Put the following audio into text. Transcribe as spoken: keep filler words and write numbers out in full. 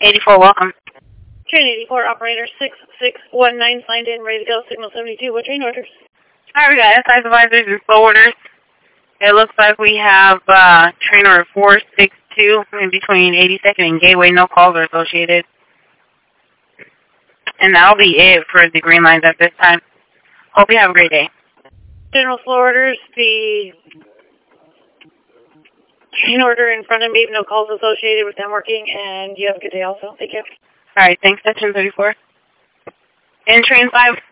eighty-four, welcome. Train eighty-four, operator six six one nine signed in, ready to go, signal seventy-two. What train orders? All right, we got S I supervisors and slow orders. It looks like we have uh, train order four six two in between eighty-second and Gateway. No calls are associated. And that'll be it for the green lines at this time. Hope you have a great day. General slow orders, the train order in front of me, no calls associated with them working, and you have a good day also. Thank you. All right, thanks, section thirty-four. In train five,